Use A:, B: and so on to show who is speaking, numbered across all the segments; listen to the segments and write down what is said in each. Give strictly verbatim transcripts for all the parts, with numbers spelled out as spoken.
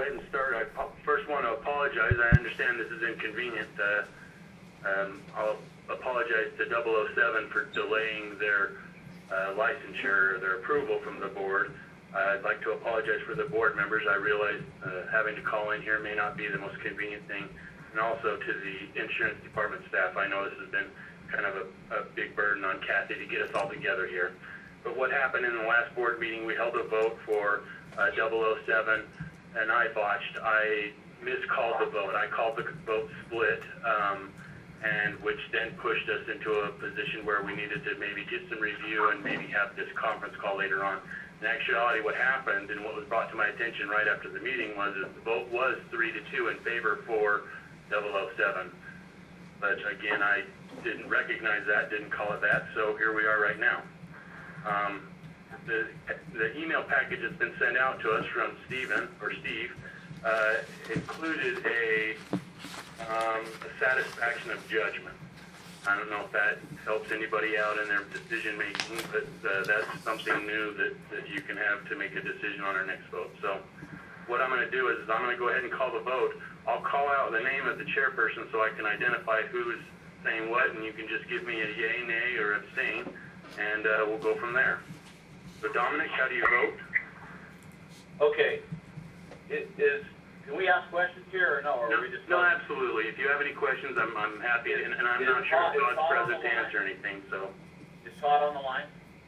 A: ahead and start. I first want to apologize. I understand this is inconvenient. Uh, um, I'll apologize to double oh seven for delaying their uh, licensure, their approval from the board. Uh, I'd like to apologize for the board members. I realize uh, having to call in here may not be the most convenient thing. And also to the insurance department staff. I know this has been kind of a, a big burden on Kathy to get us all together here. But what happened in the last board meeting, we held a vote for uh, double oh seven, and I botched. I miscalled the vote. I called the vote split, um, and which then pushed us into a position where we needed to maybe get some review and maybe have this conference call later on. In actuality, what happened and what was brought to my attention right after the meeting was that the vote was three to two in favor for double oh seven. But again, I didn't recognize that, didn't call it that, so here we are right now. Um, the, the email package that's been sent out to us from Stephen, or Steve, uh, included a, um, a satisfaction of judgment. I don't know if that helps anybody out in their decision making, but uh, that's something new that, that you can have to make a decision on our next vote. So what I'm going to do is, is I'm going to go ahead and call the vote. I'll call out the name of the chairperson so I can identify who's saying what, and you can just give me a yay, nay, or abstain, and uh, we'll go from there. So Dominic, how do you vote?
B: Okay. It is, can we ask questions here or no? Or
A: no,
B: are we just
A: no, absolutely. If you have any questions, I'm, I'm happy, to, and, and I'm
B: is
A: not sure
B: Todd,
A: if Todd's
B: Todd
A: present to answer anything. So,
B: is Todd on the line?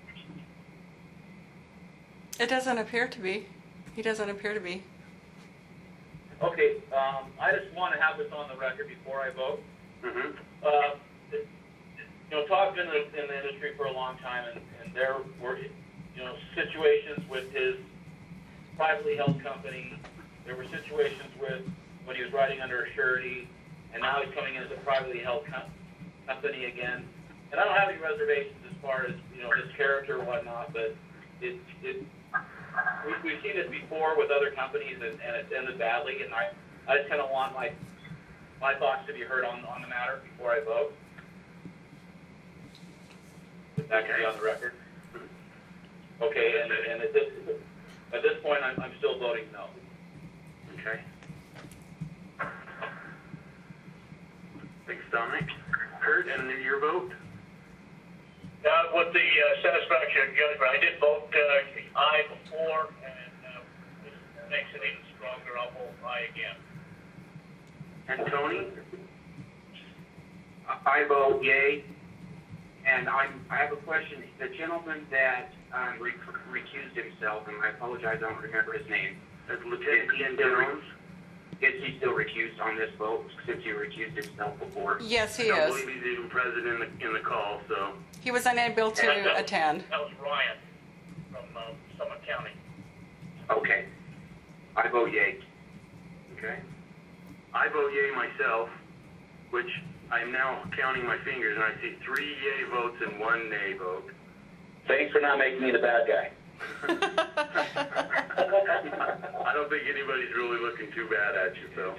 C: It doesn't appear to be. He doesn't appear to be.
B: Okay, um, I just want to have this on the record before I vote.
A: mm-hmm.
B: Uh, you know, Todd's been in the, in the industry for a long time, and, and there were, you know, situations with his privately held company. There were situations with when he was riding under a surety, and now he's coming in as a privately held com company again. And I don't have any reservations as far as, you know, his character or whatnot, but it, it we, we've seen this before with other companies, and, and it's ended badly. And I, I just kind of want my my thoughts to be heard on on the matter before I vote. If that can be on the record. Okay, and, and at this at this point, I'm I'm still voting no.
A: Okay. Thanks, Dominic. Kurt, and your vote?
D: Uh, with the uh, satisfaction of judgment, I did vote uh, aye before, and uh, this makes it even stronger. I'll vote aye again.
A: And Tony?
E: I vote yay. And I'm, I have a question. The gentleman that um, rec recused himself, and I apologize, I don't remember his name.
A: That's Lieutenant Ken Jones.
E: Is he still recused on this vote since he recused himself before?
C: Yes, he
A: I don't
C: is.
A: believe he's even present in the, in the call, so.
C: He was unable to
D: And that was-
C: attend.
D: That was Ryan from uh, Summit County.
E: Okay. I vote yay.
A: Okay. I vote yay myself, which I'm now counting my fingers, and I see three yay votes and one nay vote.
B: Thanks for not making me the bad guy.
A: I don't think anybody's really looking too bad at you, Phil.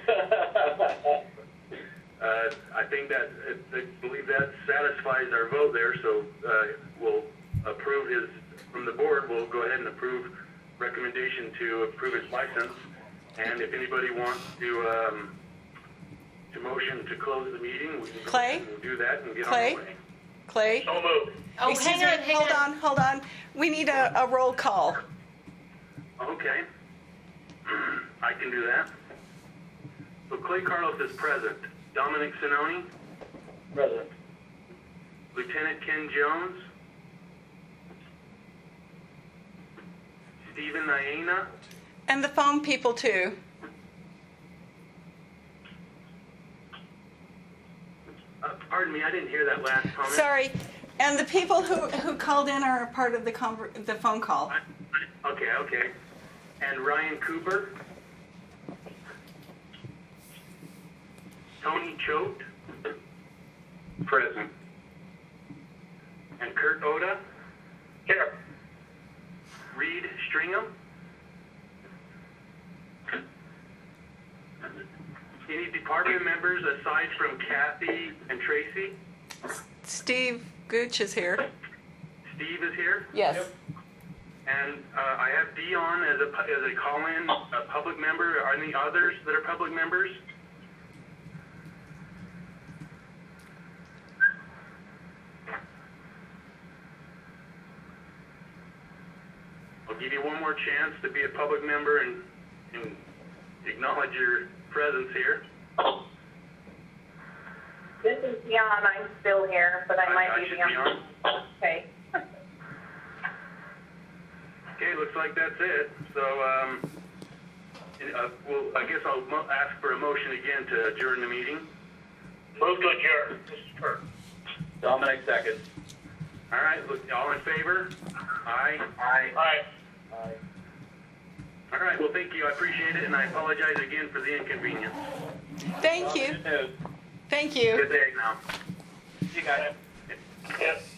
A: Uh, I think that, I believe that satisfies our vote there, so uh, we'll approve his, from the board, we'll go ahead and approve recommendation to approve his license. And if anybody wants to, um, to motion to close the meeting, we can go
C: Clay?
A: ahead and we'll do that and get
C: Clay?
A: on the way.
C: Clay?
D: So moved.
F: Oh,
C: Excuse
F: hang on,
C: me,
F: hang
C: hold
F: on.
C: on, hold on. We need a, a roll call.
A: Okay. I can do that. So Clay Carlos is present. Dominic Sinoni,
B: President.
A: Lieutenant Ken Jones, Stephen Iena,
C: And the phone people too.
A: uh, pardon me, I didn't hear that last comment.
C: Sorry. And the people who, who called in are a part of the, conver the phone call.
A: I, I, okay, okay. And Ryan Cooper, Tony Choate,
E: Present.
A: and Kurt Oda,
D: Here.
A: Reed Stringham. Any department members aside from Kathy and Tracy?
C: Steve Gooch is here.
A: Steve is here.
C: Yes.
B: Yep.
A: And uh, I have Dion as a, pu- as a call-in, a public member. Are any others that are public members? I'll give you one more chance to be a public member and, and acknowledge your presence here.
F: This is Dion. I'm still here, but I
A: I-
F: might
A: I
F: be
A: should
F: the
A: be on.
F: Okay.
A: Okay, looks like that's it. So, um, and, uh, well, I guess I'll mo- ask for a motion again to adjourn the meeting.
D: Move to adjourn. This is Kurt.
B: Dominic second.
A: All right, look, all in favor? Aye.
E: I,
D: Aye.
A: All right, well, thank you. I appreciate it, and I apologize again for the inconvenience.
C: Thank you.
B: Good news.
C: Thank you.
A: Good day now.
B: See you guys.
D: Yep.